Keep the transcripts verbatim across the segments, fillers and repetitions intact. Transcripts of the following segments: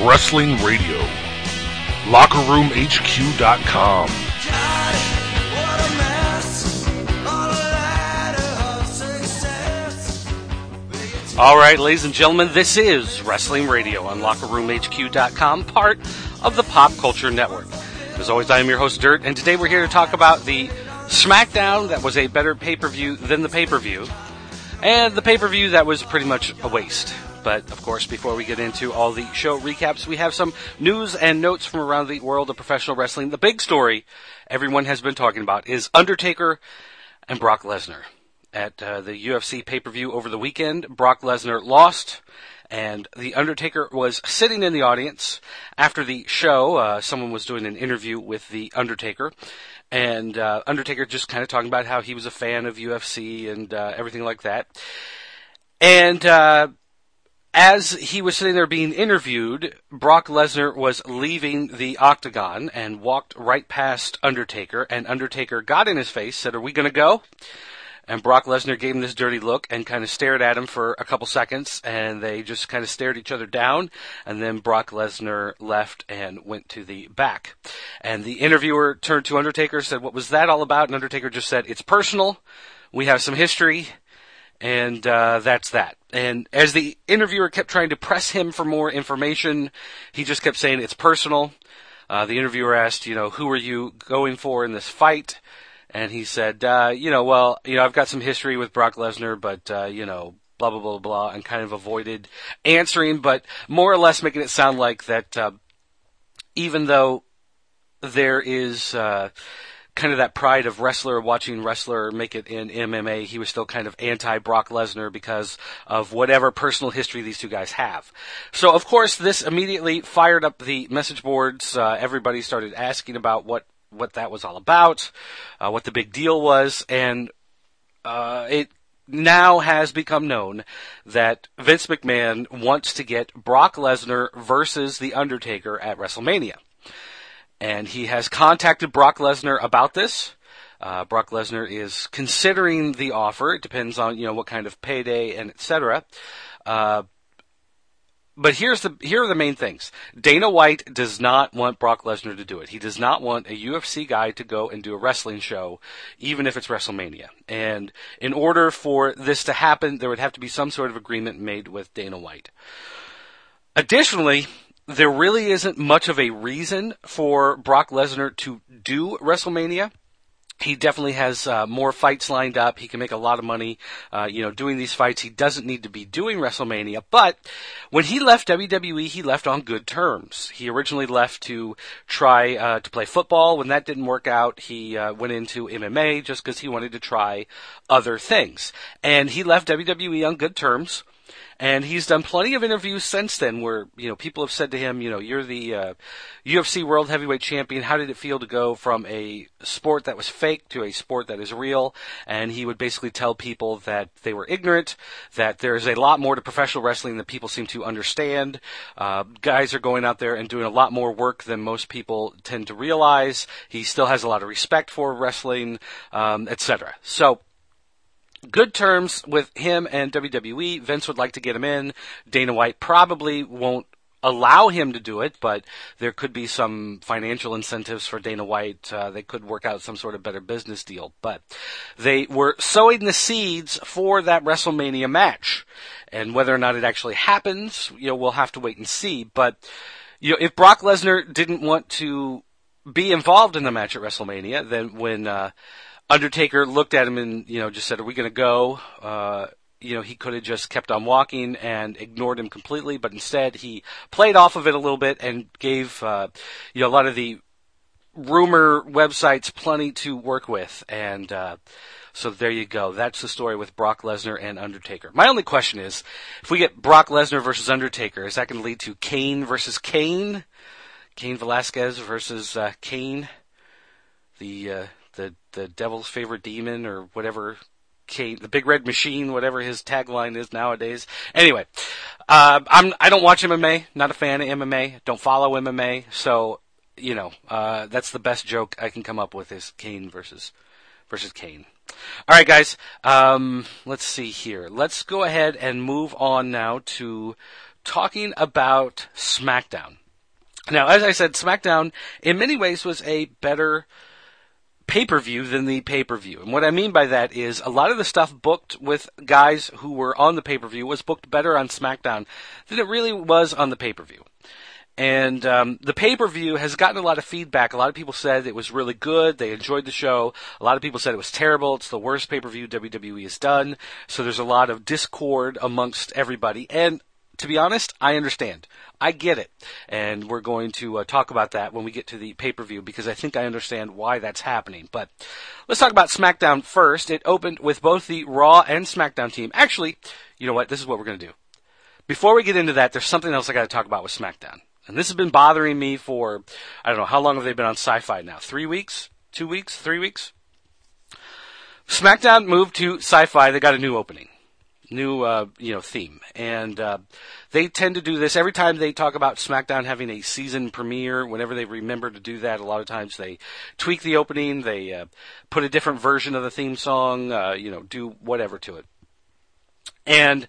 Wrestling Radio. Locker Room H Q dot com. All right, ladies and gentlemen, this is Wrestling Radio on Locker Room H Q dot com, part of the Pop Culture Network. As always, I am your host, Dirt, and today we're here to talk about the SmackDown that was a better pay-per-view than the pay-per-view, and the pay-per-view that was pretty much a waste. But, of course, before we get into all the show recaps, we have some news and notes from around the world of professional wrestling. The big story everyone has been talking about is Undertaker and Brock Lesnar. At uh, the U F C pay-per-view over the weekend, Brock Lesnar lost, and The Undertaker was sitting in the audience. After the show, uh, someone was doing an interview with The Undertaker, and uh, Undertaker just kind of talking about how he was a fan of U F C and uh, everything like that. And uh, as he was sitting there being interviewed, Brock Lesnar was leaving the octagon and walked right past Undertaker, and Undertaker got in his face, said, "Are we going to go?" And Brock Lesnar gave him this dirty look and kind of stared at him for a couple seconds, and they just kind of stared each other down, and then Brock Lesnar left and went to the back. And the interviewer turned to Undertaker, said, "What was that all about?" And Undertaker just said, "It's personal. We have some history." And uh, that's that. And as the interviewer kept trying to press him for more information, he just kept saying, "It's personal." Uh, the interviewer asked, you know, "Who are you going for in this fight?" And he said, uh, you know, well, you know, I've got some history with Brock Lesnar, but, uh, you know, blah, blah, blah, blah, and kind of avoided answering, but more or less making it sound like that uh, even though there is uh, kind of that pride of wrestler watching wrestler make it in M M A, he was still kind of anti-Brock Lesnar because of whatever personal history these two guys have. So, of course, this immediately fired up the message boards. Uh, everybody started asking about what what that was all about, uh, what the big deal was, and uh, it now has become known that Vince McMahon wants to get Brock Lesnar versus The Undertaker at WrestleMania. And he has contacted Brock Lesnar about this. Uh, Brock Lesnar is considering the offer. It depends on, you know, what kind of payday and et cetera. Uh, But here's the here are the main things. Dana White does not want Brock Lesnar to do it. He does not want a U F C guy to go and do a wrestling show, even if it's WrestleMania. And in order for this to happen, there would have to be some sort of agreement made with Dana White. Additionally, there really isn't much of a reason for Brock Lesnar to do WrestleMania. He definitely has uh, more fights lined up. He can make a lot of money, uh, you know, doing these fights. He doesn't need to be doing WrestleMania. But when he left W W E, he left on good terms. He originally left to try uh, to play football. When that didn't work out, he uh, went into M M A just because he wanted to try other things. And he left W W E on good terms. And he's done plenty of interviews since then where, you know, people have said to him, you know, "You're the uh, U F C World Heavyweight Champion. How did it feel to go from a sport that was fake to a sport that is real?" And he would basically tell people that they were ignorant, that there's a lot more to professional wrestling than people seem to understand. Uh, guys are going out there and doing a lot more work than most people tend to realize. He still has a lot of respect for wrestling, um, et cetera. So, good terms with him and W W E. Vince would like to get him in. Dana White probably won't allow him to do it, but there could be some financial incentives for Dana White. Uh, they could work out some sort of better business deal. But they were sowing the seeds for that WrestleMania match. And whether or not it actually happens, you know, we'll have to wait and see. But, you know, if Brock Lesnar didn't want to be involved in the match at WrestleMania, then when uh Undertaker looked at him and, you know, just said, "Are we going to go?" Uh, you know, he could have just kept on walking and ignored him completely, but instead he played off of it a little bit and gave, uh, you know, a lot of the rumor websites plenty to work with. And uh, so there you go. That's the story with Brock Lesnar and Undertaker. My only question is, if we get Brock Lesnar versus Undertaker, is that going to lead to Kane versus Kane? Cain Velasquez versus uh, Kane? The... Uh, the the devil's favorite demon, or whatever, Kane, the big red machine, whatever his tagline is nowadays. Anyway, uh, I'm, I don't watch M M A, not a fan of M M A, don't follow M M A, so, you know, uh, that's the best joke I can come up with is Kane versus, versus Kane. Alright guys, um, let's see here. Let's go ahead and move on now to talking about SmackDown. Now, as I said, SmackDown in many ways was a better pay-per-view than the pay-per-view. And what I mean by that is a lot of the stuff booked with guys who were on the pay-per-view was booked better on SmackDown than it really was on the pay-per-view. And um, the pay-per-view has gotten a lot of feedback. A lot of people said it was really good. They enjoyed the show. A lot of people said it was terrible. It's the worst pay-per-view W W E has done. So there's a lot of discord amongst everybody. And to be honest, I understand. I get it. And we're going to uh, talk about that when we get to the pay-per-view because I think I understand why that's happening. But let's talk about SmackDown first. It opened with both the Raw and SmackDown team. Actually, you know what? This is what we're going to do. Before we get into that, there's something else I got to talk about with SmackDown. And this has been bothering me for, I don't know, how long have they been on Sci-Fi now? Three weeks? Two weeks? Three weeks? SmackDown moved to Sci-Fi. They got a new opening. New, uh, you know, theme. And uh, they tend to do this every time they talk about SmackDown having a season premiere. Whenever they remember to do that, a lot of times they tweak the opening. They uh, put a different version of the theme song, uh, you know, do whatever to it. And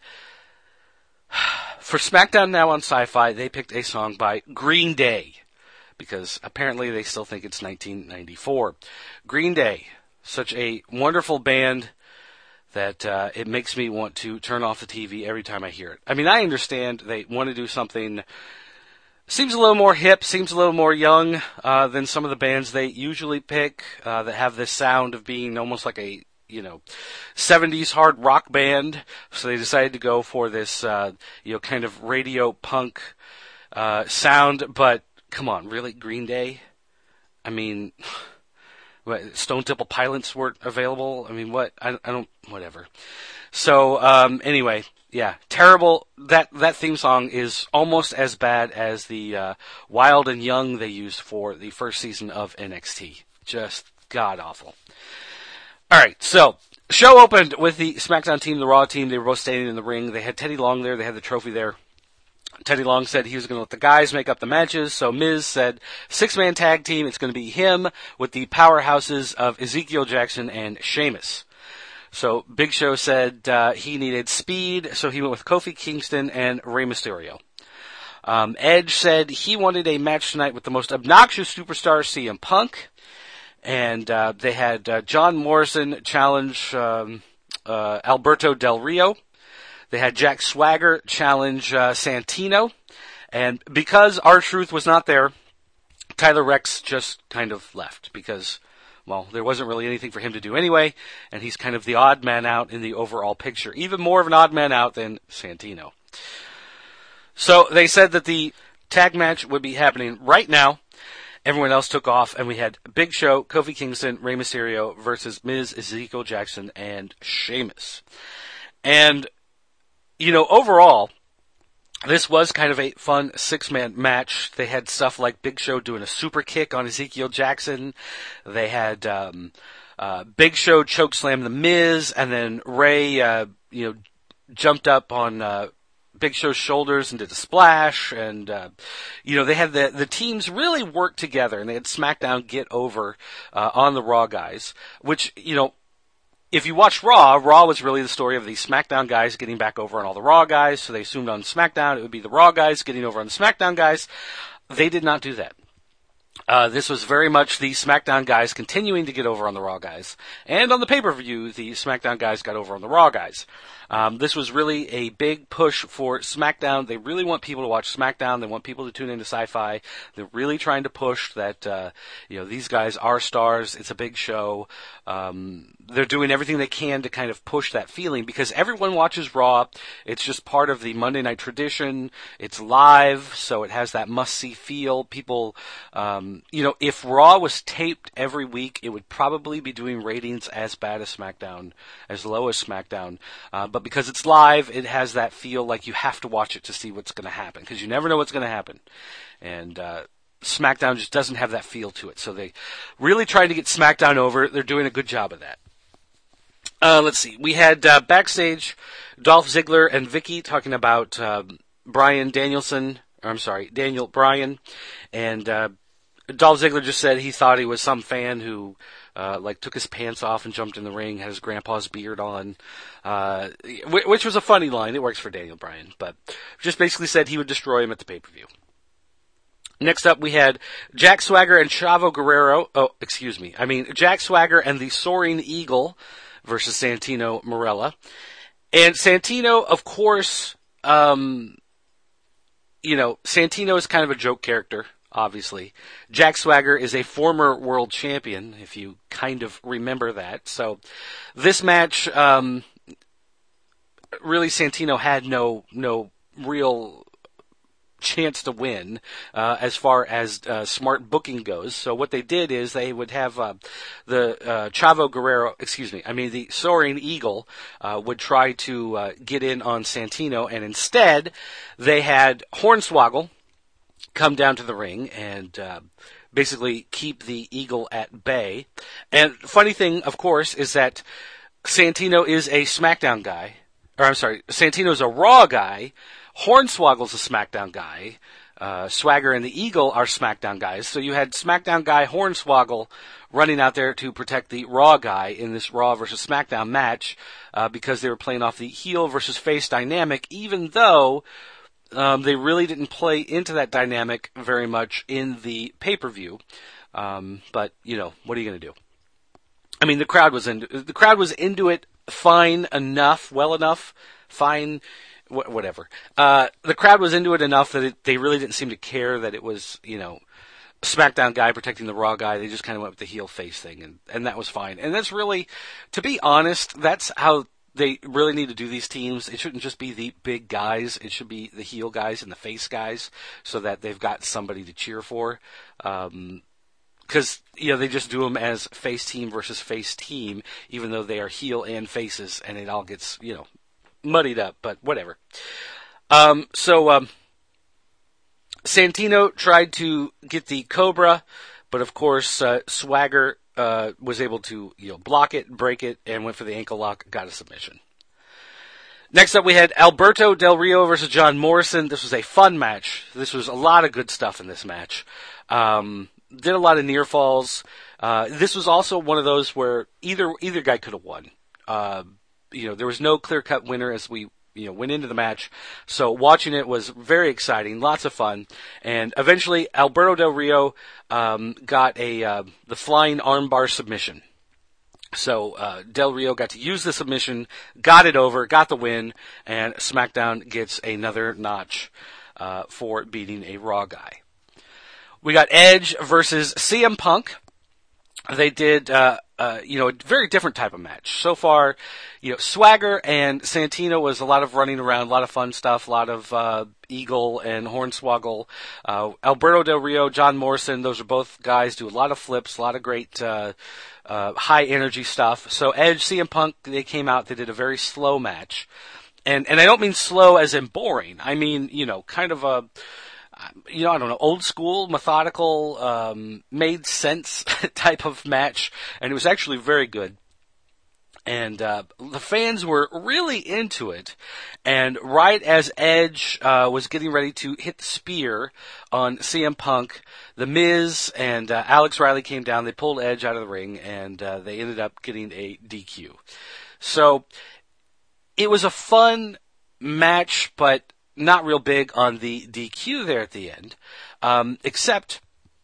for SmackDown now on Sci-Fi, they picked a song by Green Day, because apparently they still think it's nineteen ninety-four. Green Day, such a wonderful band that uh, it makes me want to turn off the T V every time I hear it. I mean, I understand they want to do something, seems a little more hip, seems a little more young uh, than some of the bands they usually pick uh, that have this sound of being almost like a, you know, seventies hard rock band. So they decided to go for this, uh, you know, kind of radio punk uh, sound. But come on, really, Green Day? I mean, what, Stone Temple Pilots weren't available? I mean, what? I, I don't, whatever. So um, anyway, yeah, terrible. That that theme song is almost as bad as the uh, Wild and Young they used for the first season of N X T. Just god awful. All right, so show opened with the SmackDown team, the Raw team. They were both standing in the ring. They had Teddy Long there. They had the trophy there. Teddy Long said he was going to let the guys make up the matches. So Miz said six-man tag team. It's going to be him with the powerhouses of Ezekiel Jackson and Sheamus. So Big Show said uh, he needed speed, so he went with Kofi Kingston and Rey Mysterio. Um, Edge said he wanted a match tonight with the most obnoxious superstar, C M Punk. And uh, they had uh, John Morrison challenge um, uh, Alberto Del Rio. They had Jack Swagger challenge uh, Santino. And because R-Truth was not there, Tyler Rex just kind of left because, well, there wasn't really anything for him to do anyway, and he's kind of the odd man out in the overall picture. Even more of an odd man out than Santino. So they said that the tag match would be happening right now. Everyone else took off, and we had Big Show, Kofi Kingston, Rey Mysterio versus Miz, Ezekiel Jackson, and Sheamus. And, you know, overall, this was kind of a fun six-man match. They had stuff like Big Show doing a super kick on Ezekiel Jackson. They had um, uh, Big Show chokeslam the Miz, and then Rey, uh, you know, jumped up on Uh, Big Show's shoulders and did a splash, and uh, you know they had the the teams really work together, and they had SmackDown get over uh, on the Raw guys. Which, you know, if you watch Raw, Raw was really the story of the SmackDown guys getting back over on all the Raw guys. So they assumed on SmackDown it would be the Raw guys getting over on the SmackDown guys. They did not do that. Uh, this was very much the SmackDown guys continuing to get over on the Raw guys. And on the pay-per-view, the SmackDown guys got over on the Raw guys. Um, this was really a big push for SmackDown. They really want people to watch SmackDown. They want people to tune into Sci-Fi. They're really trying to push that, uh, you know, these guys are stars. It's a big show. Um, they're doing everything they can to kind of push that feeling because everyone watches Raw. It's just part of the Monday night tradition. It's live, so it has that must-see feel. People, um, you know, if Raw was taped every week, it would probably be doing ratings as bad as SmackDown, as low as SmackDown. Uh, but because it's live, it has that feel like you have to watch it to see what's going to happen because you never know what's going to happen. And uh, SmackDown just doesn't have that feel to it. So they really tried to get SmackDown over. They're doing a good job of that. Uh, let's see. We had uh, backstage Dolph Ziggler and Vicky talking about uh, Bryan Danielson. Or I'm sorry, Daniel Bryan. And uh, Dolph Ziggler just said he thought he was some fan who uh, like took his pants off and jumped in the ring, had his grandpa's beard on, uh, which was a funny line. It works for Daniel Bryan, but just basically said he would destroy him at the pay-per-view. Next up, we had Jack Swagger and Chavo Guerrero. Oh, excuse me. I mean, Jack Swagger and the Soaring Eagle versus Santino Marella. And Santino, of course, um, you know, Santino is kind of a joke character, obviously. Jack Swagger is a former world champion, if you kind of remember that. So this match, um, really Santino had no, no real chance to win uh, as far as uh, smart booking goes. So what they did is they would have uh, the uh, Chavo Guerrero, excuse me, I mean the Soaring Eagle uh, would try to uh, get in on Santino, and instead they had Hornswoggle come down to the ring and uh, basically keep the Eagle at bay. And funny thing, of course, is that Santino is a SmackDown guy, or I'm sorry, Santino's a Raw guy. Hornswoggle's a SmackDown guy. Uh, Swagger and the Eagle are SmackDown guys. So you had SmackDown guy Hornswoggle running out there to protect the Raw guy in this Raw versus SmackDown match uh, because they were playing off the heel versus face dynamic, even though um, they really didn't play into that dynamic very much in the pay-per-view. Um, but, you know, what are you going to do? I mean, the crowd was into, the crowd was into it fine enough, well enough, fine whatever. Uh, the crowd was into it enough that it, they really didn't seem to care that it was, you know, SmackDown guy protecting the Raw guy. They just kind of went with the heel face thing, and, and that was fine. And that's really, to be honest, that's how they really need to do these teams. It shouldn't just be the big guys. It should be the heel guys and the face guys so that they've got somebody to cheer for. Um, Because, you know, they just do them as face team versus face team, even though they are heel and faces, and it all gets, you know, muddied up, but whatever. Um, so, um, Santino tried to get the Cobra, but of course, uh, Swagger, uh, was able to, you know, block it, break it, and went for the ankle lock, got a submission. Next up, we had Alberto Del Rio versus John Morrison. This was a fun match. This was a lot of good stuff in this match. Um, did a lot of near falls. Uh, this was also one of those where either, either guy could have won. Uh, You know, there was no clear-cut winner as we, you know, went into the match. So watching it was very exciting, lots of fun. And eventually, Alberto Del Rio um, got a uh, the flying armbar submission. So uh, Del Rio got to use the submission, got it over, got the win, and SmackDown gets another notch uh, for beating a Raw guy. We got Edge versus C M Punk. They did, uh, uh, you know, a very different type of match. So far, you know, Swagger and Santino was a lot of running around, a lot of fun stuff, a lot of, uh, Eagle and Hornswoggle. Uh, Alberto Del Rio, John Morrison, those are both guys do a lot of flips, a lot of great, uh, uh, high energy stuff. So Edge, C M Punk, they came out, they did a very slow match. And, and I don't mean slow as in boring. I mean, you know, kind of a, you know, I don't know, old school, methodical, um, made sense type of match, and it was actually very good. And uh, the fans were really into it. And right as Edge uh, was getting ready to hit the spear on C M Punk, The Miz and uh, Alex Riley came down. They pulled Edge out of the ring, and uh, they ended up getting a D Q. So it was a fun match, but not real big on the D Q there at the end, um, except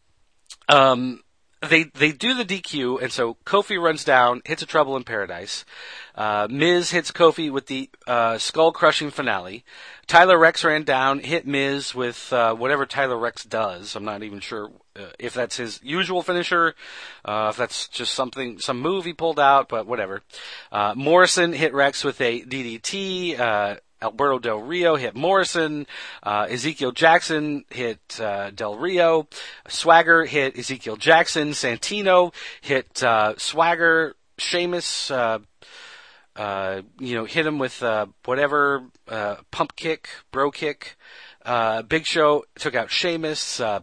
um, they they do the D Q, and so Kofi runs down, hits a Trouble in Paradise. Uh, Miz hits Kofi with the uh, skull-crushing finale. Tyler Rex ran down, hit Miz with uh, whatever Tyler Rex does. I'm not even sure uh, if that's his usual finisher, uh, if that's just something, some move he pulled out, but whatever. Uh, Morrison hit Rex with a D D T. Uh, Alberto Del Rio hit Morrison. Uh, Ezekiel Jackson hit uh, Del Rio. Swagger hit Ezekiel Jackson. Santino hit uh, Swagger. Sheamus, uh, uh, you know, hit him with uh, whatever, uh, pump kick, bro kick. Uh, Big Show took out Sheamus. Uh,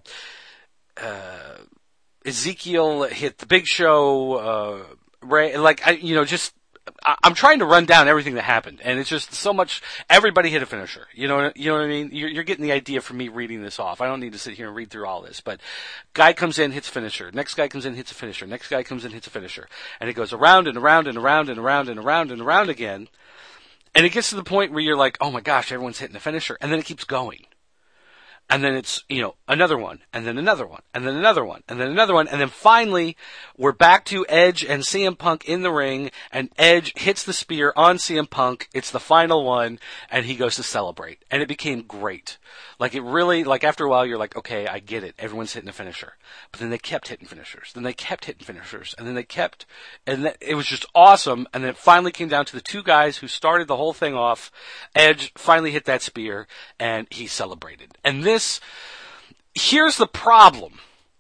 uh, Ezekiel hit the Big Show. Uh, Ray, like, I, you know, just I, I'm trying to run down everything that happened, and it's just so much. Everybody hit a finisher. You know, you know what I mean. You're, you're getting the idea from me reading this off. I don't need to sit here and read through all this. But guy comes in, hits a finisher. Next guy comes in, hits a finisher. Next guy comes in, hits a finisher, and it goes around and around and around and around and around and around again. And it gets to the point where you're like, oh my gosh, everyone's hitting a finisher, and then it keeps going. And then it's, you know, another one, and then another one, and then another one, and then another one, and then finally, we're back to Edge and C M Punk in the ring, and Edge hits the spear on C M Punk, it's the final one, and he goes to celebrate. And it became great. Like, it really, like, after a while, you're like, okay, I get it, everyone's hitting a finisher. But then they kept hitting finishers, then they kept hitting finishers, and then they kept, and th- it was just awesome, and then it finally came down to the two guys who started the whole thing off. Edge finally hit that spear, and he celebrated. And this This, here's the problem.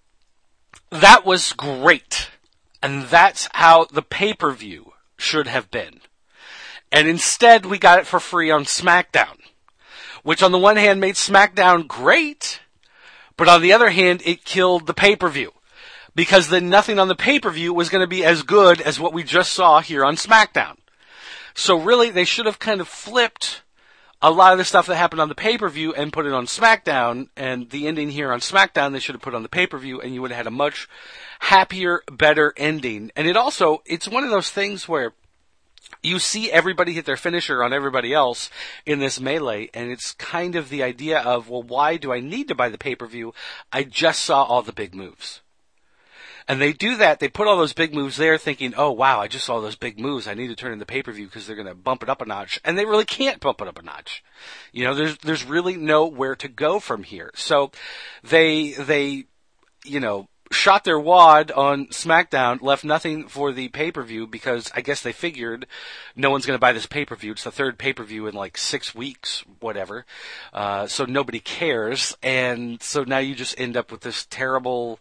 That was great. And that's how the pay-per-view should have been. And instead, we got it for free on SmackDown. Which on the one hand made SmackDown great, but on the other hand, it killed the pay-per-view. Because then nothing on the pay-per-view was going to be as good as what we just saw here on SmackDown. So really, they should have kind of flipped a lot of the stuff that happened on the pay-per-view and put it on SmackDown, and the ending here on SmackDown they should have put on the pay-per-view, and you would have had a much happier, better ending. And it also, it's one of those things where you see everybody hit their finisher on everybody else in this melee, and it's kind of the idea of, well, why do I need to buy the pay-per-view? I just saw all the big moves. And they do that, they put all those big moves there thinking, oh wow, I just saw those big moves, I need to turn in the pay-per-view because they're going to bump it up a notch. And they really can't bump it up a notch. You know, there's, there's really nowhere to go from here. So, they, they, you know, shot their wad on SmackDown, left nothing for the pay-per-view because I guess they figured no one's going to buy this pay-per-view. It's the third pay-per-view in like six weeks, whatever. Uh, so nobody cares. And so now you just end up with this terrible,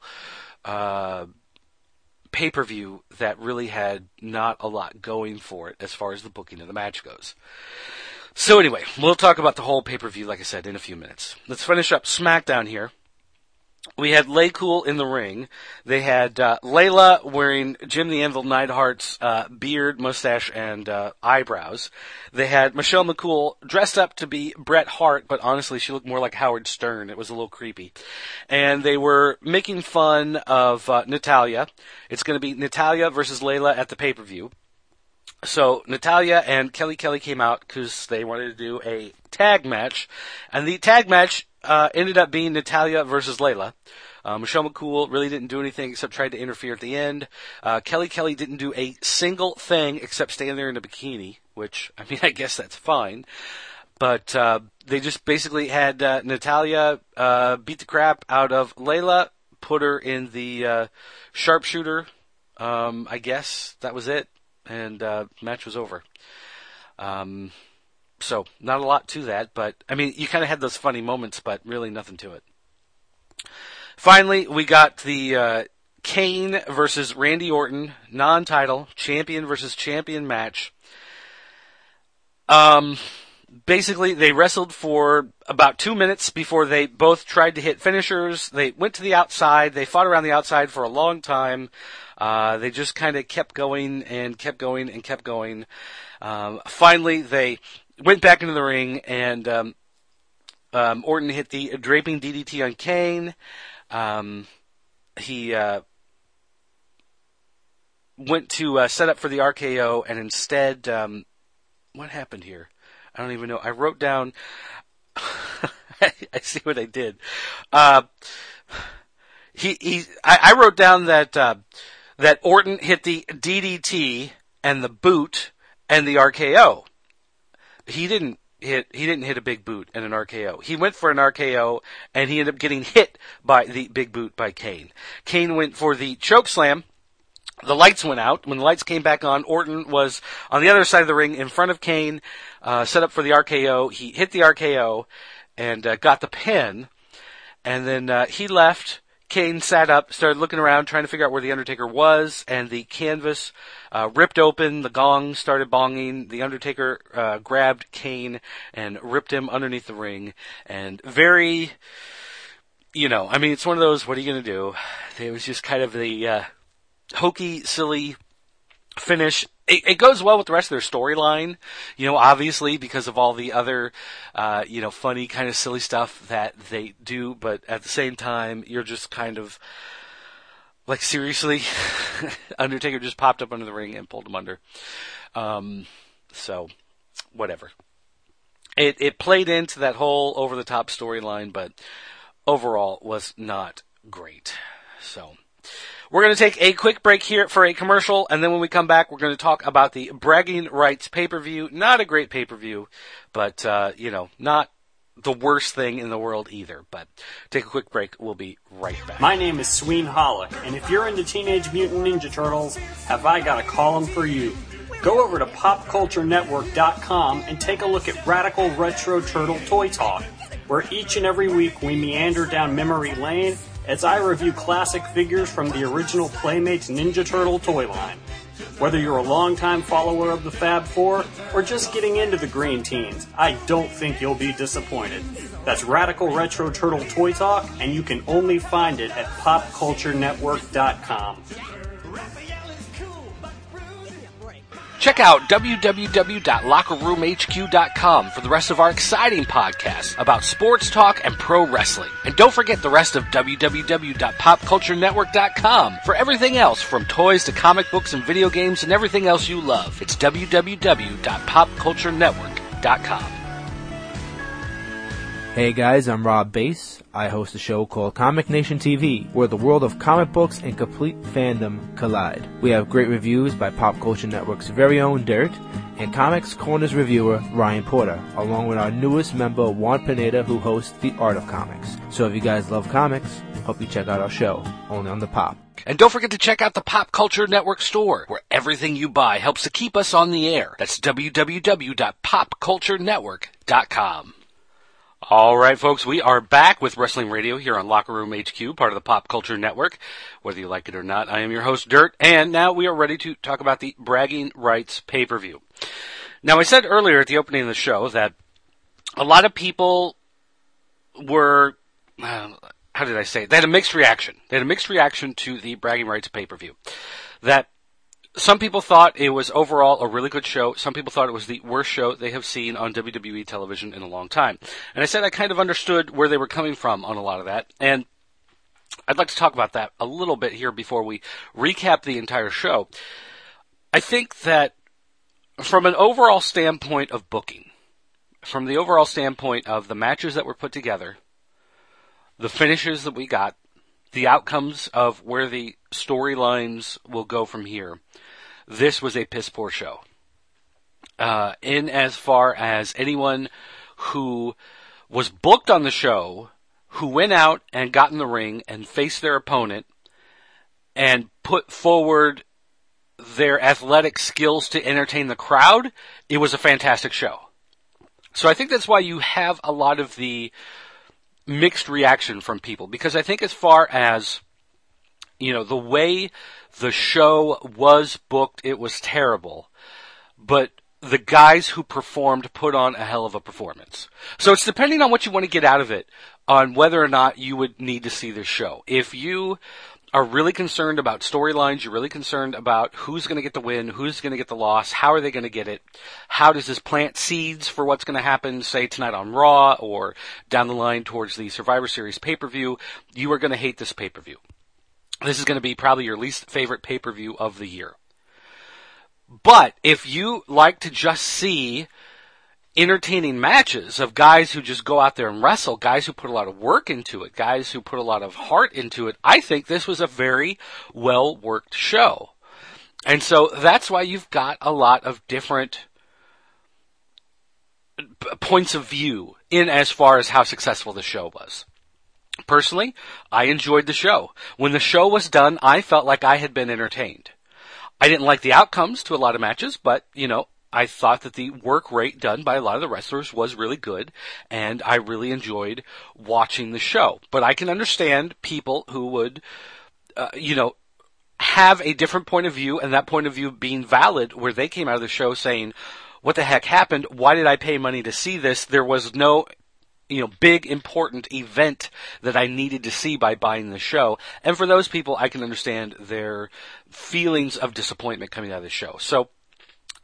Uh, pay-per-view that really had not a lot going for it as far as the booking of the match goes. So anyway, we'll talk about the whole pay-per-view, like I said, in a few minutes. Let's finish up SmackDown here. We had LayCool in the ring. They had uh, Layla wearing Jim the Anvil Neidhart's uh, beard, mustache, and uh, eyebrows. They had Michelle McCool dressed up to be Bret Hart, but honestly, she looked more like Howard Stern. It was a little creepy. And they were making fun of uh, Natalya. It's going to be Natalya versus Layla at the pay-per-view. So Natalya and Kelly Kelly came out because they wanted to do a tag match. And the tag match uh, ended up being Natalya versus Layla. Uh, Michelle McCool really didn't do anything except tried to interfere at the end. Uh, Kelly Kelly didn't do a single thing except stand there in a bikini, which, I mean, I guess that's fine. But uh, they just basically had uh, Natalya uh, beat the crap out of Layla, put her in the uh, sharpshooter. Um, I guess that was it. And uh, match was over. Um, so, not a lot to that, but, I mean, you kind of had those funny moments, but really nothing to it. Finally, we got the uh, Kane versus Randy Orton non-title champion versus champion match. Um, basically, they wrestled for about two minutes before they both tried to hit finishers. They went to the outside. They fought around the outside for a long time. Uh, they just kind of kept going and kept going and kept going. Um, finally, they went back into the ring, and um, um, Orton hit the draping D D T on Kane. Um, he uh, went to uh, set up for the R K O, and instead, um, what happened here? I don't even know. I wrote down. I see what I did. Uh, he he. I, I wrote down that. Uh, that Orton hit the D D T and the boot and the R K O. He didn't hit, he didn't hit a big boot and an R K O. He went for an R K O and he ended up getting hit by the big boot by Kane. Kane went for the choke slam. The lights went out. When the lights came back on, Orton was on the other side of the ring in front of Kane, uh, set up for the R K O. He hit the R K O and uh, got the pin. And then uh, he left. Kane sat up, started looking around, trying to figure out where The Undertaker was, and the canvas uh, ripped open, the gong started bonging, The Undertaker uh, grabbed Kane and ripped him underneath the ring, and very, you know, I mean, it's one of those, what are you going to do? It was just kind of the uh, hokey, silly finish it, it goes well with the rest of their storyline, you know, obviously because of all the other, uh, you know, funny kind of silly stuff that they do. But at the same time, you're just kind of like, seriously, Undertaker just popped up under the ring and pulled him under. Um, so whatever. It, it played into that whole over the top storyline, but overall was not great. So we're going to take a quick break here for a commercial, and then when we come back, we're going to talk about the Bragging Rights pay-per-view. Not a great pay-per-view, but, uh, you know, not the worst thing in the world either. But take a quick break. We'll be right back. My name is Sween Hollick, and if you're into Teenage Mutant Ninja Turtles, have I got a column for you. Go over to pop culture network dot com and take a look at Radical Retro Turtle Toy Talk, where each and every week we meander down memory lane as I review classic figures from the original Playmates Ninja Turtle toy line. Whether you're a longtime follower of the Fab Four or just getting into the Green Teens, I don't think you'll be disappointed. That's Radical Retro Turtle Toy Talk, and you can only find it at pop culture network dot com. Check out w w w dot locker room h q dot com for the rest of our exciting podcasts about sports talk and pro wrestling. And don't forget the rest of w w w dot pop culture network dot com for everything else from toys to comic books and video games and everything else you love. It's w w w dot pop culture network dot com. Hey guys, I'm Rob Bass. I host a show called Comic Nation T V, where the world of comic books and complete fandom collide. We have great reviews by Pop Culture Network's very own Dirt, and Comics Corners reviewer Ryan Porter, along with our newest member Juan Pineda, who hosts The Art of Comics. So if you guys love comics, hope you check out our show, only on the Pop. And don't forget to check out the Pop Culture Network store, where everything you buy helps to keep us on the air. That's w w w dot pop culture network dot com. All right, folks, we are back with Wrestling Radio here on Locker Room H Q, part of the Pop Culture Network. Whether you like it or not, I am your host, Dirt, and now we are ready to talk about the Bragging Rights pay-per-view. Now, I said earlier at the opening of the show that a lot of people were, uh, how did I say it? They had a mixed reaction. They had a mixed reaction to the Bragging Rights pay-per-view. That some people thought it was overall a really good show. Some people thought it was the worst show they have seen on W W E television in a long time. And I said I kind of understood where they were coming from on a lot of that. And I'd like to talk about that a little bit here before we recap the entire show. I think that from an overall standpoint of booking, from the overall standpoint of the matches that were put together, the finishes that we got, the outcomes of where the storylines will go from here, this was a piss poor show. Uh, in as far as anyone who was booked on the show, who went out and got in the ring and faced their opponent and put forward their athletic skills to entertain the crowd, it was a fantastic show. So I think that's why you have a lot of the mixed reaction from people, because I think as far as, you know, the way the show was booked, it was terrible, but the guys who performed put on a hell of a performance. So it's depending on what you want to get out of it, on whether or not you would need to see this show. If you are really concerned about storylines, you're really concerned about who's going to get the win, who's going to get the loss, how are they going to get it, how does this plant seeds for what's going to happen, say, tonight on Raw or down the line towards the Survivor Series pay-per-view, you are going to hate this pay-per-view. This is going to be probably your least favorite pay-per-view of the year. But if you like to just see entertaining matches of guys who just go out there and wrestle, guys who put a lot of work into it, guys who put a lot of heart into it, I think this was a very well-worked show. And so that's why you've got a lot of different points of view in as far as how successful the show was. Personally, I enjoyed the show. When the show was done, I felt like I had been entertained. I didn't like the outcomes to a lot of matches, but, you know, I thought that the work rate done by a lot of the wrestlers was really good, and I really enjoyed watching the show. But I can understand people who would, uh, you know, have a different point of view, and that point of view being valid, where they came out of the show saying, what the heck happened? Why did I pay money to see this? There was no, you know, big important event that I needed to see by buying the show. And for those people, I can understand their feelings of disappointment coming out of the show. So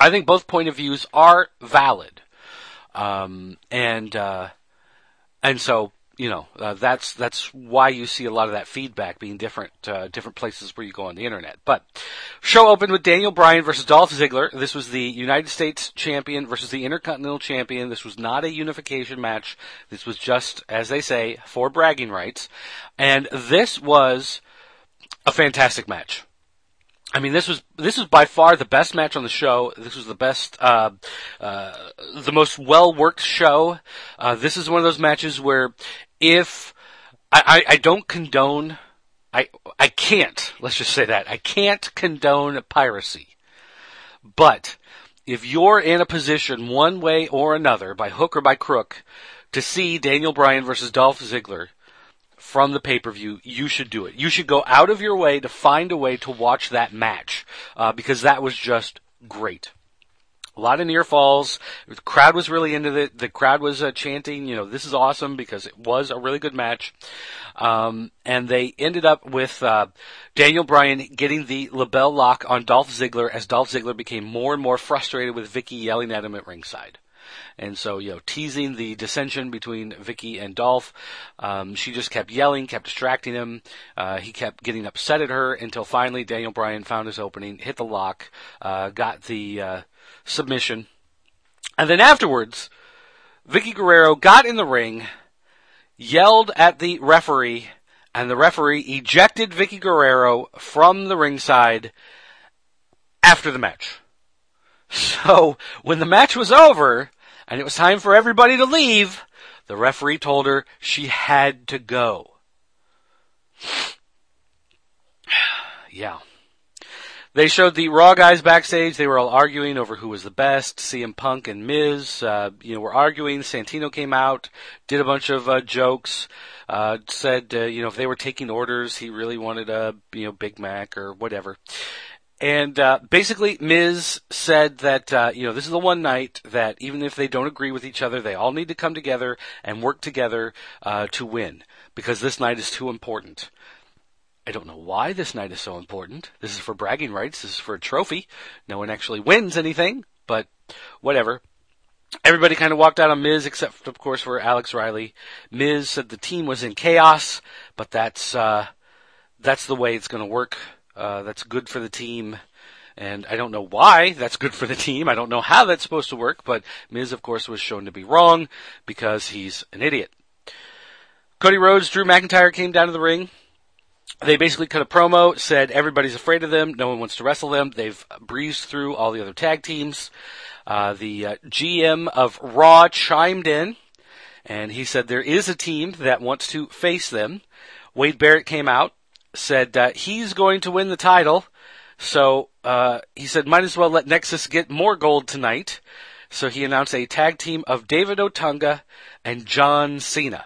I think both point of views are valid. Um, and, uh, and so, you know, uh, that's, that's why you see a lot of that feedback being different, uh, different places where you go on the internet. But, show opened with Daniel Bryan versus Dolph Ziggler. This was the United States champion versus the Intercontinental champion. This was not a unification match. This was just, as they say, for bragging rights. And this was a fantastic match. I mean, this was, this was by far the best match on the show. This was the best, uh, uh, the most well-worked show. Uh, this is one of those matches where if, I, I, I don't condone, I, I can't, let's just say that, I can't condone piracy. But, if you're in a position one way or another, by hook or by crook, to see Daniel Bryan versus Dolph Ziggler, from the pay-per-view, you should do it. You should go out of your way to find a way to watch that match, uh, because that was just great. A lot of near falls. The crowd was really into it. The crowd was uh, chanting, you know, this is awesome, because it was a really good match. Um, and they ended up with uh, Daniel Bryan getting the LeBell Lock on Dolph Ziggler as Dolph Ziggler became more and more frustrated with Vicky yelling at him at ringside. And so, you know, teasing the dissension between Vicky and Dolph, um, she just kept yelling, kept distracting him. Uh, he kept getting upset at her until finally Daniel Bryan found his opening, hit the lock, uh, got the uh, submission. And then afterwards, Vicky Guerrero got in the ring, yelled at the referee, and the referee ejected Vicky Guerrero from the ringside after the match. So, when the match was over, and it was time for everybody to leave, the referee told her she had to go. Yeah. They showed the Raw guys backstage. They were all arguing over who was the best. C M Punk and Miz, uh, you know, were arguing. Santino came out, did a bunch of uh, jokes, uh, said, uh, you know, if they were taking orders, he really wanted a, you know, Big Mac or whatever. And uh, basically, Miz said that, uh, you know, this is the one night that even if they don't agree with each other, they all need to come together and work together uh, to win, because this night is too important. I don't know why this night is so important. This is for bragging rights. This is for a trophy. No one actually wins anything, but whatever. Everybody kind of walked out on Miz, except, of course, for Alex Riley. Miz said the team was in chaos, but that's uh, that's the way it's going to work. Uh, that's good for the team, and I don't know why that's good for the team. I don't know how that's supposed to work, but Miz, of course, was shown to be wrong because he's an idiot. Cody Rhodes, Drew McIntyre came down to the ring. They basically cut a promo, said everybody's afraid of them, no one wants to wrestle them. They've breezed through all the other tag teams. Uh, the uh, G M of Raw chimed in, and he said there is a team that wants to face them. Wade Barrett came out, said uh, he's going to win the title. So uh, he said might as well let Nexus get more gold tonight. So he announced a tag team of David Otunga and John Cena.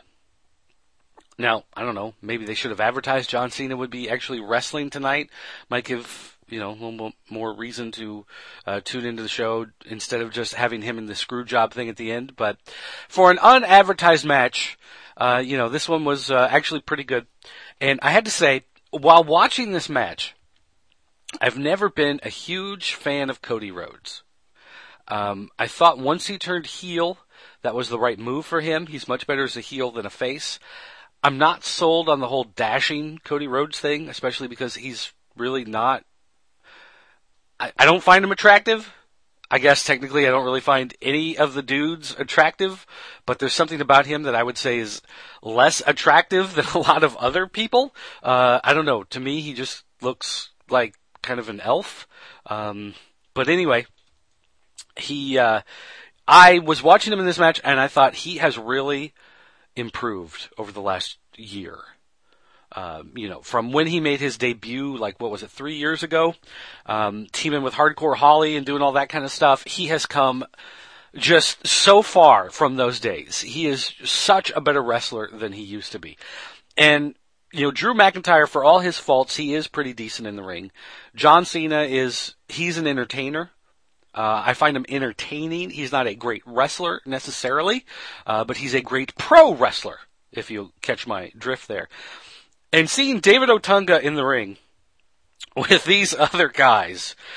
Now, I don't know, maybe they should have advertised John Cena would be actually wrestling tonight. Might give, you know, a little more reason to uh, tune into the show instead of just having him in the screw job thing at the end. But for an unadvertised match, uh, you know, this one was uh, actually pretty good. And I had to say, while watching this match, I've never been a huge fan of Cody Rhodes. Um, I thought once he turned heel, that was the right move for him. He's much better as a heel than a face. I'm not sold on the whole dashing Cody Rhodes thing, especially because he's really not... I, I don't find him attractive. I guess technically I don't really find any of the dudes attractive, but there's something about him that I would say is less attractive than a lot of other people. Uh, I don't know. To me, he just looks like kind of an elf. Um, but anyway, he... Uh, I was watching him in this match, and I thought he has really... improved over the last year. Um, you know, from when he made his debut, like, what was it, three years ago, um, teaming with Hardcore Holly and doing all that kind of stuff, he has come just so far from those days. He is such a better wrestler than he used to be. And, you know, Drew McIntyre, for all his faults, he is pretty decent in the ring. John Cena is, he's an entertainer. Uh, I find him entertaining. He's not a great wrestler necessarily, uh, but he's a great pro wrestler, if you catch my drift there. And seeing David Otunga in the ring with these other guys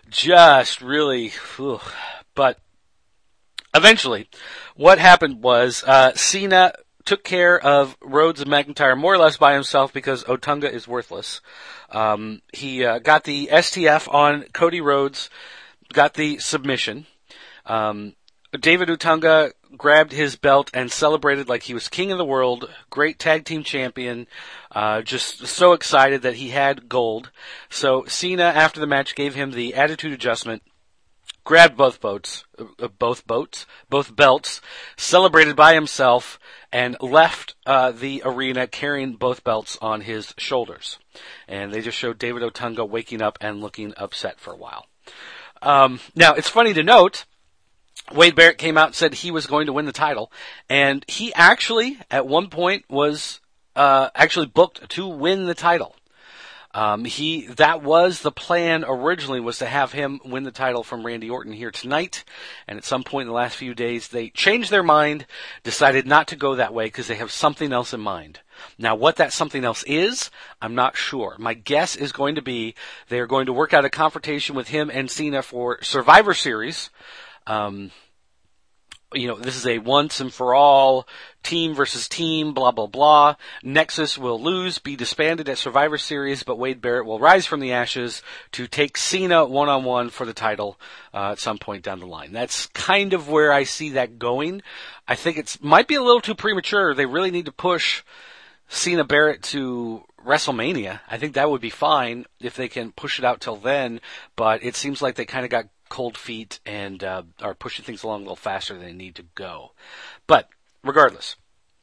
just really, whew. But eventually, what happened was uh, Cena took care of Rhodes and McIntyre more or less by himself because Otunga is worthless. Um, he uh, got the S T F on Cody Rhodes, got the submission. Um, David Otunga grabbed his belt and celebrated like he was king of the world, great tag team champion, uh, just so excited that he had gold. So Cena, after the match, gave him the attitude adjustment, grabbed both boats, uh, both boats, both belts, celebrated by himself, and left uh, the arena carrying both belts on his shoulders. And they just showed David Otunga waking up and looking upset for a while. Um, now, it's funny to note, Wade Barrett came out and said he was going to win the title, and he actually, at one point, was uh, actually booked to win the title. Um, he that was the plan originally, was to have him win the title from Randy Orton here tonight, and at some point in the last few days, they changed their mind, decided not to go that way because they have something else in mind. Now, what that something else is, I'm not sure. My guess is going to be they are going to work out a confrontation with him and Cena for Survivor Series. Um, you know, this is a once and for all team versus team, blah, blah, blah. Nexus will lose, be disbanded at Survivor Series, but Wade Barrett will rise from the ashes to take Cena one-on-one for the title uh, at some point down the line. That's kind of where I see that going. I think it's might be a little too premature. They really need to push Cena Barrett to WrestleMania. I think that would be fine if they can push it out till then, but it seems like they kind of got cold feet and uh, are pushing things along a little faster than they need to go. But regardless,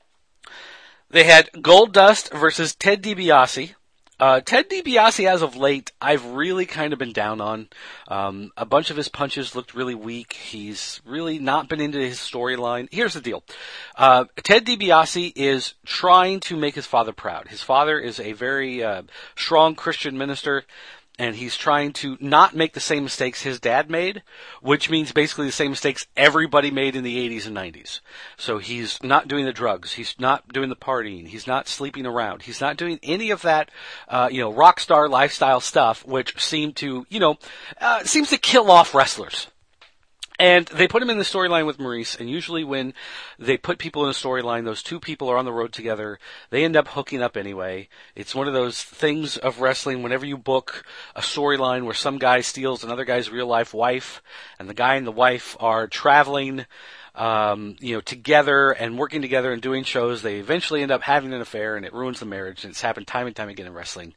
they had Goldust versus Ted DiBiase. Uh, Ted DiBiase, as of late, I've really kind of been down on. Um, a bunch of his punches looked really weak. He's really not been into his storyline. Here's the deal. Uh, Ted DiBiase is trying to make his father proud. His father is a very uh, strong Christian minister, and he's trying to not make the same mistakes his dad made, which means basically the same mistakes everybody made in the eighties and nineties. So he's not doing the drugs. He's not doing the partying. He's not sleeping around. He's not doing any of that, uh, you know, rock star lifestyle stuff, which seemed to, you know, uh, seems to kill off wrestlers. And they put him in the storyline with Maurice, and usually when they put people in a storyline, those two people are on the road together, they end up hooking up anyway. It's one of those things of wrestling, whenever you book a storyline where some guy steals another guy's real-life wife, and the guy and the wife are traveling, um, you know, together and working together and doing shows, they eventually end up having an affair, and it ruins the marriage, and it's happened time and time again in wrestling.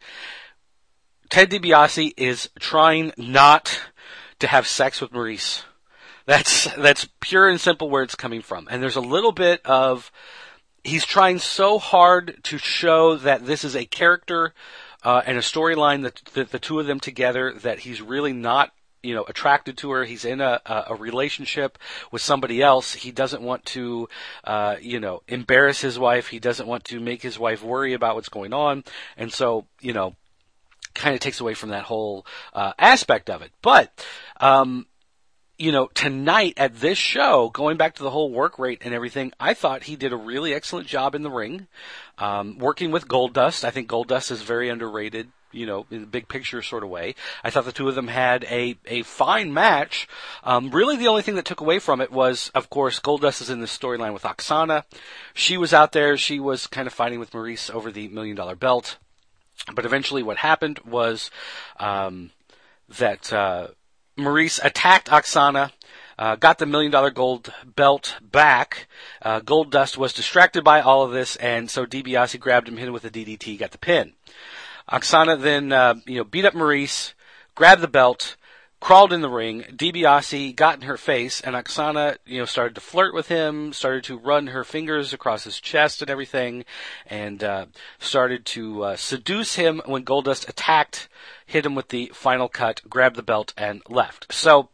Ted DiBiase is trying not to have sex with Maurice. That's that's pure and simple where it's coming from. And there's a little bit of, he's trying so hard to show that this is a character uh, and a storyline, that, that the two of them together, that he's really not, you know, attracted to her. He's in a, a relationship with somebody else. He doesn't want to, uh, you know, embarrass his wife. He doesn't want to make his wife worry about what's going on. And so, you know, kind of takes away from that whole uh, aspect of it. But, um, you know, tonight at this show, going back to the whole work rate and everything, I thought he did a really excellent job in the ring, um, working with Goldust. I think Goldust is very underrated, you know, in the big picture sort of way. I thought the two of them had a, a fine match. Um, really the only thing that took away from it was, of course, Goldust is in this storyline with Oksana. She was out there. She was kind of fighting with Maurice over the million dollar belt. But eventually what happened was, um, that, uh, Maurice attacked Oksana, uh, got the million dollar gold belt back. Uh, Goldust was distracted by all of this, and so DiBiase grabbed him, hit him with a D D T, got the pin. Oksana then, uh, you know, beat up Maurice, grabbed the belt, crawled in the ring. DiBiase got in her face, and Oksana, you know, started to flirt with him, started to run her fingers across his chest and everything, and uh, started to uh, seduce him when Goldust attacked, hit him with the final cut, grabbed the belt, and left. So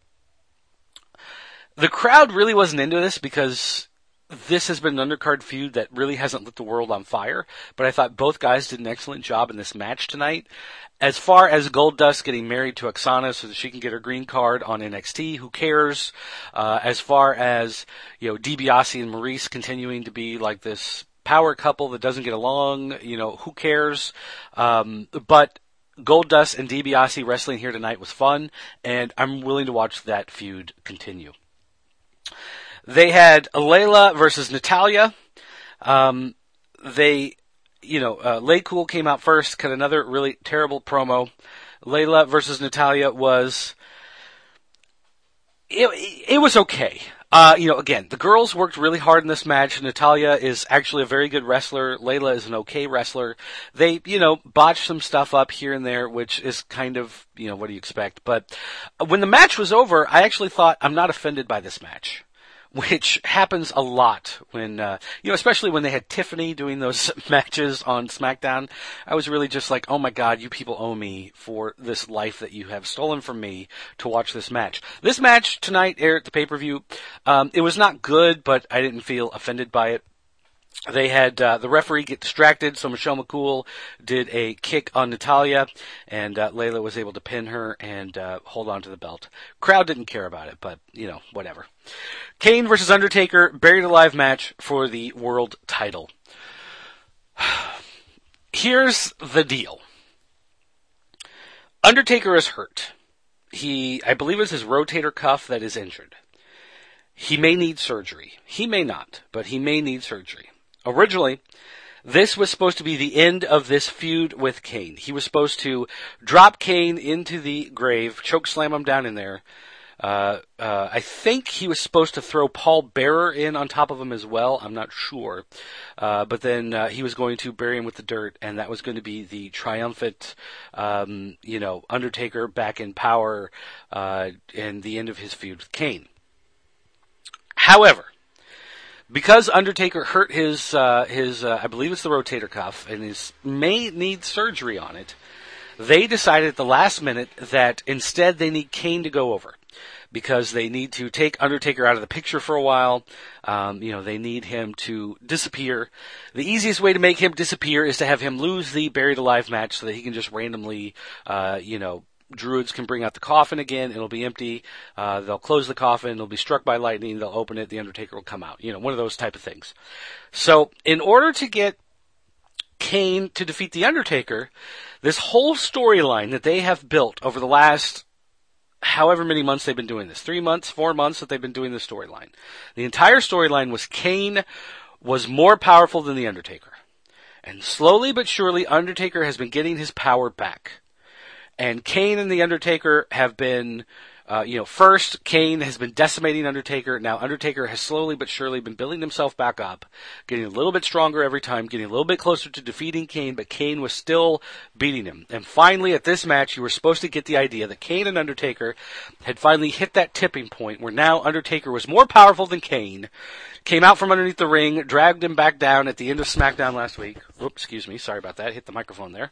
the crowd really wasn't into this because this has been an undercard feud that really hasn't lit the world on fire, but I thought both guys did an excellent job in this match tonight. As far as Goldust getting married to Oksana so that she can get her green card on N X T, who cares? Uh, as far as, you know, DiBiase and Maurice continuing to be like this power couple that doesn't get along, you know, who cares? Um, but Goldust and DiBiase wrestling here tonight was fun, and I'm willing to watch that feud continue. They had Layla versus Natalya. Um, they, you know, uh, Lay Cool came out first, cut another really terrible promo. Layla versus Natalya was, it, it was okay. Uh, you know, again, the girls worked really hard in this match. Natalya is actually a very good wrestler. Layla is an okay wrestler. They, you know, botched some stuff up here and there, which is kind of, you know, what do you expect? But when the match was over, I actually thought, I'm not offended by this match. Which happens a lot when, uh, you know, especially when they had Tiffany doing those matches on SmackDown. I was really just like, oh my God, you people owe me for this life that you have stolen from me to watch this match. This match tonight aired at the pay-per-view. Um, it was not good, but I didn't feel offended by it. They had uh, the referee get distracted, so Michelle McCool did a kick on Natalya, and uh, Layla was able to pin her and uh, hold on to the belt. Crowd didn't care about it, but, you know, whatever. Kane versus Undertaker, buried alive match for the world title. Here's the deal. Undertaker is hurt. He, I believe it's his rotator cuff that is injured. He may need surgery. He may not, but he may need surgery. Originally, this was supposed to be the end of this feud with Kane. He was supposed to drop Kane into the grave, choke slam him down in there. Uh, uh, I think he was supposed to throw Paul Bearer in on top of him as well. I'm not sure. Uh, but then uh, he was going to bury him with the dirt, and that was going to be the triumphant, um, you know, Undertaker back in power, uh, and the end of his feud with Kane. However, because Undertaker hurt his, uh, his, uh, I believe it's the rotator cuff, and is, may need surgery on it, they decided at the last minute that instead they need Kane to go over. Because they need to take Undertaker out of the picture for a while. Um, you know, they need him to disappear. The easiest way to make him disappear is to have him lose the Buried Alive match so that he can just randomly, uh, you know, Druids can bring out the coffin again. It'll be empty. Uh, they'll close the coffin. It'll be struck by lightning. They'll open it. The Undertaker will come out. You know, one of those type of things. So, in order to get Kane to defeat the Undertaker, this whole storyline that they have built over the last however many months they've been doing this, three months, four months that they've been doing this storyline. The entire storyline was Kane was more powerful than the Undertaker. And slowly but surely, Undertaker has been getting his power back. And Kane and the Undertaker have been, uh, you know, first, Kane has been decimating Undertaker. Now, Undertaker has slowly but surely been building himself back up, getting a little bit stronger every time, getting a little bit closer to defeating Kane, but Kane was still beating him. And finally, at this match, you were supposed to get the idea that Kane and Undertaker had finally hit that tipping point where now Undertaker was more powerful than Kane, came out from underneath the ring, dragged him back down at the end of SmackDown last week. Oops, excuse me, sorry about that, hit the microphone there.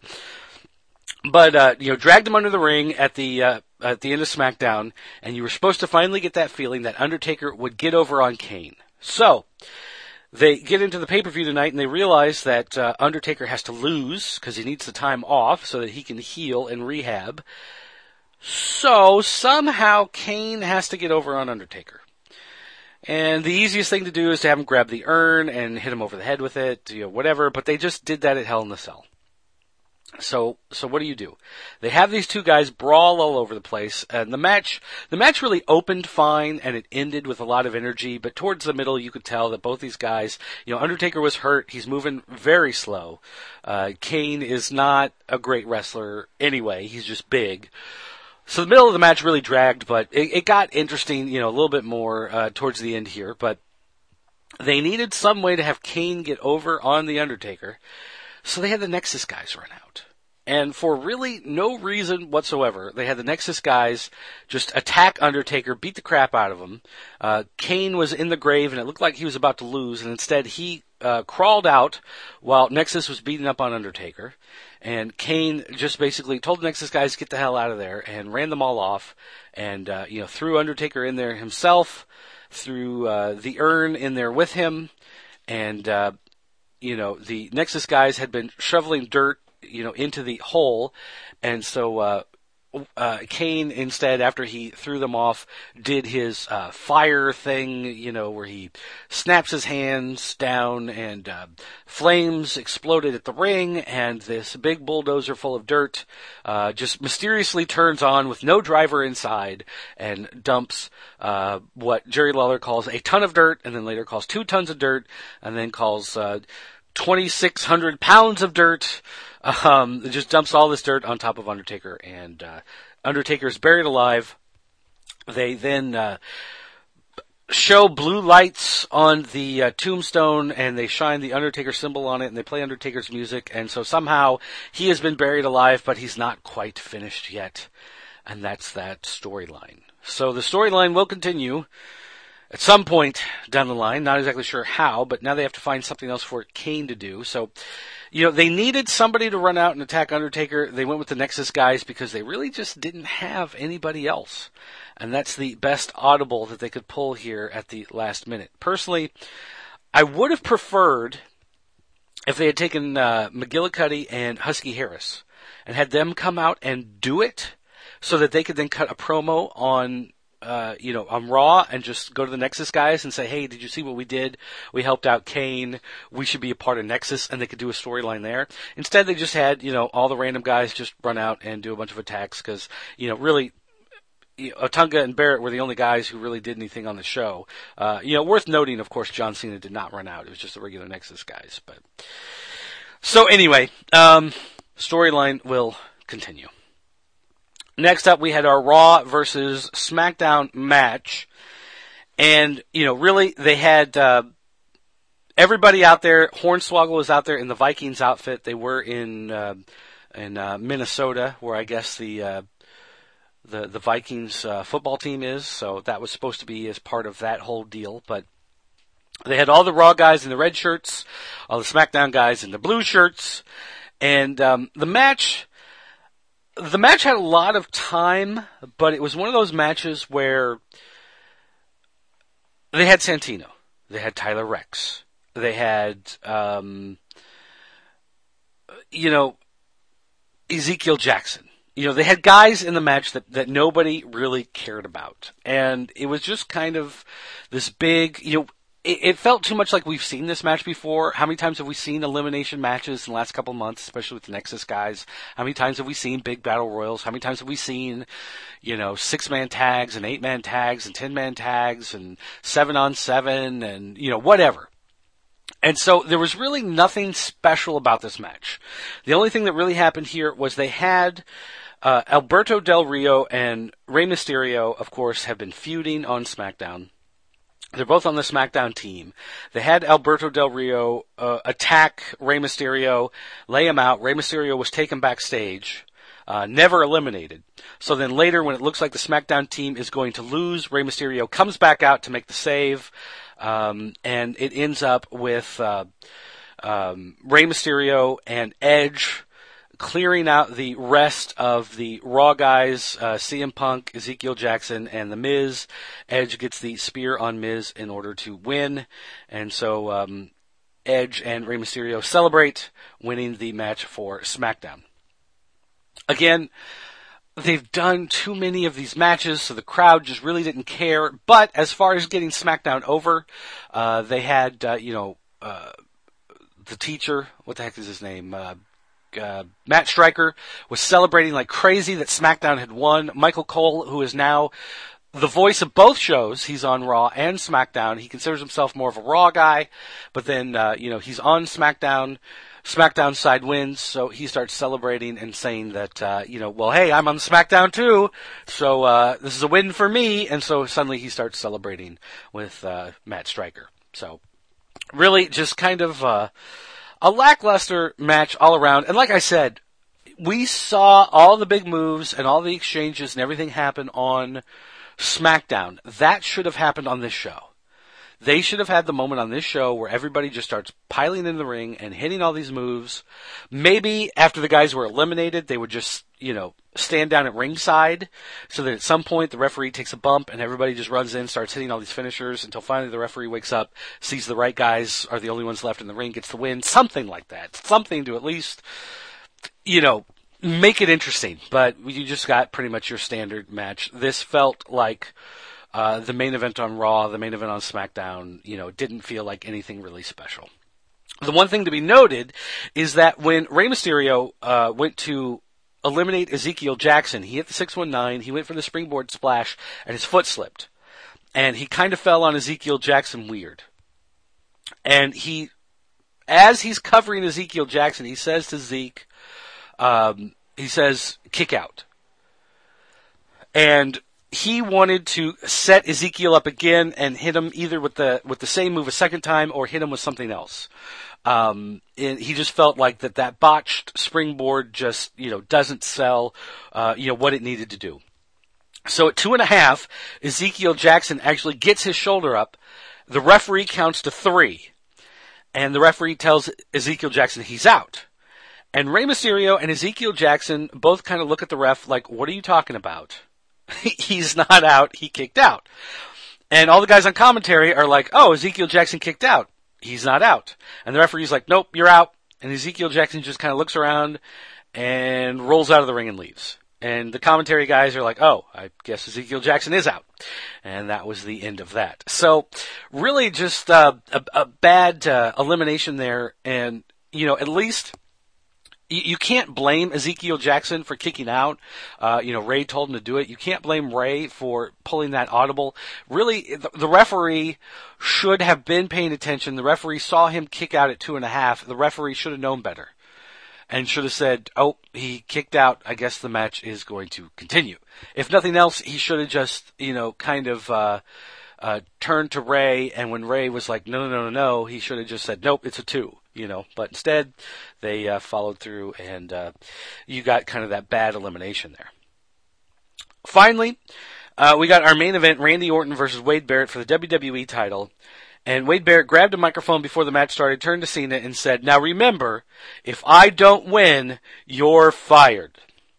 But, uh, you know, dragged him under the ring at the, uh, at the end of SmackDown, and you were supposed to finally get that feeling that Undertaker would get over on Kane. So, they get into the pay-per-view tonight, and they realize that, uh, Undertaker has to lose, because he needs the time off, so that he can heal and rehab. So, somehow, Kane has to get over on Undertaker. And the easiest thing to do is to have him grab the urn and hit him over the head with it, you know, whatever, but they just did that at Hell in the Cell. So, so what do you do? They have these two guys brawl all over the place, and the match, the match really opened fine, and it ended with a lot of energy, but towards the middle, you could tell that both these guys, you know, Undertaker was hurt, he's moving very slow. Uh, Kane is not a great wrestler anyway, he's just big. So the middle of the match really dragged, but it, it got interesting, you know, a little bit more, uh, towards the end here, but they needed some way to have Kane get over on the Undertaker. So they had the Nexus guys run out. And for really no reason whatsoever, they had the Nexus guys just attack Undertaker, beat the crap out of him. Uh, Kane was in the grave, and it looked like he was about to lose, and instead he uh, crawled out while Nexus was beating up on Undertaker. And Kane just basically told the Nexus guys to get the hell out of there, and ran them all off, and uh, you know, threw Undertaker in there himself, threw uh, the urn in there with him, and uh, you know, the Nexus guys had been shoveling dirt, you know, into the hole, and so uh, uh, Kane instead, after he threw them off, did his uh, fire thing, you know, where he snaps his hands down and uh, flames exploded at the ring, and this big bulldozer full of dirt uh, just mysteriously turns on with no driver inside and dumps uh, what Jerry Lawler calls a ton of dirt, and then later calls two tons of dirt, and then calls uh, twenty-six hundred pounds of dirt. Um, it just dumps all this dirt on top of Undertaker, and uh, Undertaker is buried alive. They then uh, show blue lights on the uh, tombstone, and they shine the Undertaker symbol on it, and they play Undertaker's music, and so somehow he has been buried alive, but he's not quite finished yet, and that's that storyline. So the storyline will continue at some point down the line, not exactly sure how, but now they have to find something else for Kane to do. So, you know, they needed somebody to run out and attack Undertaker. They went with the Nexus guys because they really just didn't have anybody else. And that's the best audible that they could pull here at the last minute. Personally, I would have preferred if they had taken uh, McGillicuddy and Husky Harris and had them come out and do it so that they could then cut a promo on Uh, you know, on Raw and just go to the Nexus guys and say, hey, did you see what we did? We helped out Kane. We should be a part of Nexus, and they could do a storyline there. Instead, they just had, you know, all the random guys just run out and do a bunch of attacks because, you know, really, you know, Otunga and Barrett were the only guys who really did anything on the show. Uh, you know, worth noting, of course, John Cena did not run out. It was just the regular Nexus guys. But so anyway, um, storyline will continue. Next up, we had our Raw versus SmackDown match. And, you know, really, they had uh, everybody out there. Hornswoggle was out there in the Vikings outfit. They were in uh, in uh, Minnesota, where I guess the uh, the, the Vikings uh, football team is. So that was supposed to be as part of that whole deal. But they had all the Raw guys in the red shirts, all the SmackDown guys in the blue shirts. And um, the match... The match had a lot of time, but it was one of those matches where they had Santino, they had Tyler Rex, they had, um, you know, Ezekiel Jackson. You know, they had guys in the match that, that nobody really cared about. And it was just kind of this big, you know, it, it felt too much like we've seen this match before. How many times have we seen elimination matches in the last couple of months, especially with the Nexus guys? How many times have we seen big battle royals? How many times have we seen, you know, six-man tags and eight-man tags and ten-man tags and seven-on-seven and, you know, whatever. And so there was really nothing special about this match. The only thing that really happened here was they had uh, Alberto Del Rio and Rey Mysterio, of course, have been feuding on SmackDown. They're both on the SmackDown team. They had Alberto Del Rio uh, attack Rey Mysterio, lay him out. Rey Mysterio was taken backstage, uh, never eliminated. So then later, when it looks like the SmackDown team is going to lose, Rey Mysterio comes back out to make the save, um, and it ends up with uh, um, Rey Mysterio and Edge clearing out the rest of the Raw guys, uh, C M Punk, Ezekiel Jackson, and The Miz. Edge gets the spear on Miz in order to win. And so um, Edge and Rey Mysterio celebrate winning the match for SmackDown. Again, they've done too many of these matches, so the crowd just really didn't care. But as far as getting SmackDown over, uh, they had, uh, you know, uh, the teacher, what the heck is his name? Uh, Uh, Matt Striker was celebrating like crazy that SmackDown had won. Michael Cole, who is now the voice of both shows, he's on Raw and SmackDown. He considers himself more of a Raw guy, but then, uh, you know, he's on SmackDown. SmackDown side wins, so he starts celebrating and saying that, uh, you know, well, hey, I'm on SmackDown too, so uh, this is a win for me, and so suddenly he starts celebrating with uh, Matt Striker. So, really, just kind of uh, a lackluster match all around. And like I said, we saw all the big moves and all the exchanges and everything happen on SmackDown. That should have happened on this show. They should have had the moment on this show where everybody just starts piling in the ring and hitting all these moves. Maybe after the guys were eliminated, they would just, you know, stand down at ringside so that at some point the referee takes a bump and everybody just runs in, starts hitting all these finishers until finally the referee wakes up, sees the right guys are the only ones left in the ring, gets the win, something like that. Something to at least, you know, make it interesting, but you just got pretty much your standard match. This felt like uh, the main event on Raw, the main event on SmackDown, you know, didn't feel like anything really special. The one thing to be noted is that when Rey Mysterio uh, went to eliminate Ezekiel Jackson, he hit the six one nine, he went for the springboard splash, and his foot slipped. And he kind of fell on Ezekiel Jackson weird. And he, as he's covering Ezekiel Jackson, he says to Zeke, um, he says, kick out. And he wanted to set Ezekiel up again and hit him either with the with the same move a second time or hit him with something else. Um, and he just felt like that that botched springboard just, you know, doesn't sell, uh, you know, what it needed to do. So at two and a half, Ezekiel Jackson actually gets his shoulder up. The referee counts to three. And the referee tells Ezekiel Jackson he's out. And Rey Mysterio and Ezekiel Jackson both kind of look at the ref like, what are you talking about? He's not out. He kicked out. And all the guys on commentary are like, oh, Ezekiel Jackson kicked out. He's not out. And the referee's like, nope, you're out. And Ezekiel Jackson just kind of looks around and rolls out of the ring and leaves. And the commentary guys are like, oh, I guess Ezekiel Jackson is out. And that was the end of that. So really just uh, a, a bad uh, elimination there. And, you know, at least you can't blame Ezekiel Jackson for kicking out. Uh, you know, Ray told him to do it. You can't blame Ray for pulling that audible. Really, the, the referee should have been paying attention. The referee saw him kick out at two and a half. The referee should have known better and should have said, oh, he kicked out. I guess the match is going to continue. If nothing else, he should have just, you know, kind of uh, uh, turned to Ray. And when Ray was like, no, no, no, no, he should have just said, nope, it's a two. You know, but instead they uh, followed through, and uh, you got kind of that bad elimination there. Finally, uh, we got our main event: Randy Orton versus Wade Barrett for the W W E title. And Wade Barrett grabbed a microphone before the match started, turned to Cena, and said, "Now remember, if I don't win, you're fired."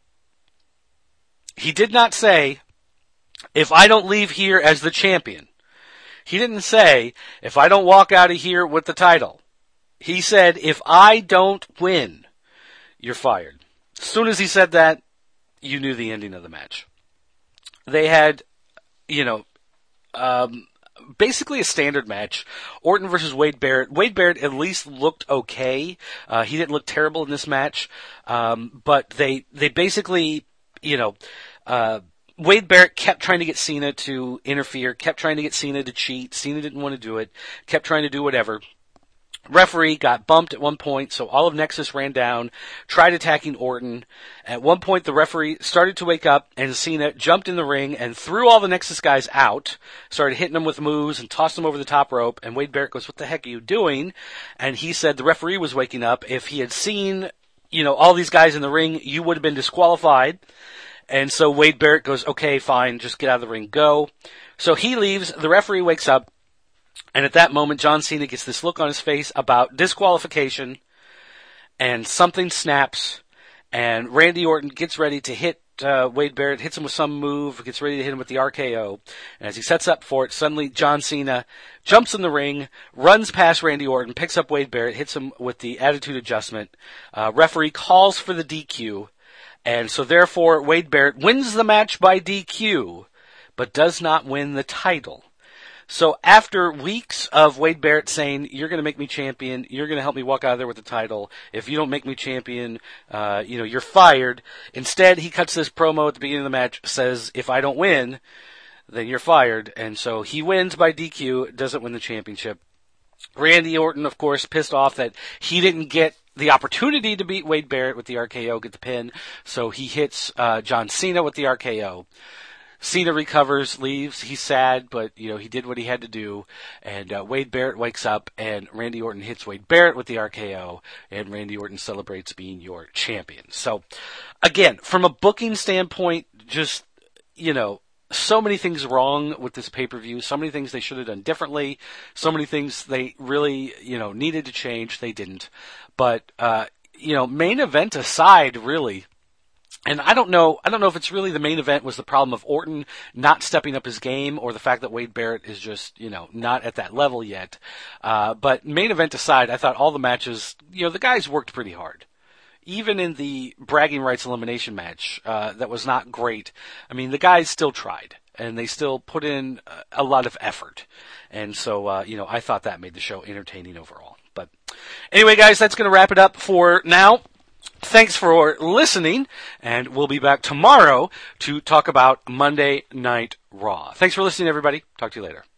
He did not say, "If I don't leave here as the champion." He didn't say, "If I don't walk out of here with the title." He said, if I don't win, you're fired. As soon as he said that, you knew the ending of the match. They had, you know, um, basically a standard match. Orton versus Wade Barrett. Wade Barrett at least looked okay. Uh, he didn't look terrible in this match. Um, but they, they basically, you know, uh, Wade Barrett kept trying to get Cena to interfere, kept trying to get Cena to cheat. Cena didn't want to do it, kept trying to do whatever. Referee got bumped at one point, so all of Nexus ran down, tried attacking Orton. At one point, the referee started to wake up, and Cena jumped in the ring and threw all the Nexus guys out, started hitting them with moves and tossed them over the top rope, and Wade Barrett goes, what the heck are you doing? And he said the referee was waking up. If he had seen, you know, all these guys in the ring, you would have been disqualified. And so Wade Barrett goes, okay, fine, just get out of the ring, go. So he leaves, the referee wakes up, and at that moment, John Cena gets this look on his face about disqualification, and something snaps, and Randy Orton gets ready to hit uh, Wade Barrett, hits him with some move, gets ready to hit him with the R K O, and as he sets up for it, suddenly John Cena jumps in the ring, runs past Randy Orton, picks up Wade Barrett, hits him with the attitude adjustment. Uh, referee calls for the D Q, and so therefore Wade Barrett wins the match by D Q, but does not win the title. So after weeks of Wade Barrett saying, you're going to make me champion, you're going to help me walk out of there with the title, if you don't make me champion, uh, you know, you're fired. Instead, he cuts this promo at the beginning of the match, says, if I don't win, then you're fired. And so he wins by D Q, doesn't win the championship. Randy Orton, of course, pissed off that he didn't get the opportunity to beat Wade Barrett with the R K O, get the pin. So he hits uh, John Cena with the R K O. Cena recovers, leaves. He's sad, but, you know, he did what he had to do. And uh, Wade Barrett wakes up, and Randy Orton hits Wade Barrett with the R K O, and Randy Orton celebrates being your champion. So, again, from a booking standpoint, just, you know, so many things wrong with this pay-per-view, so many things they should have done differently, so many things they really, you know, needed to change. They didn't. But, uh, you know, main event aside, really, and I don't know, I don't know if it's really the main event was the problem of Orton not stepping up his game or the fact that Wade Barrett is just, you know, not at that level yet. Uh, but main event aside, I thought all the matches, you know, the guys worked pretty hard. even in the bragging rights elimination match, uh, that was not great. I mean, the guys still tried, and they still put in a lot of effort. And so, uh, you know, I thought that made the show entertaining overall. But anyway, guys, that's going to wrap it up for now. Thanks for listening, and we'll be back tomorrow to talk about Monday Night Raw. Thanks for listening, everybody. Talk to you later.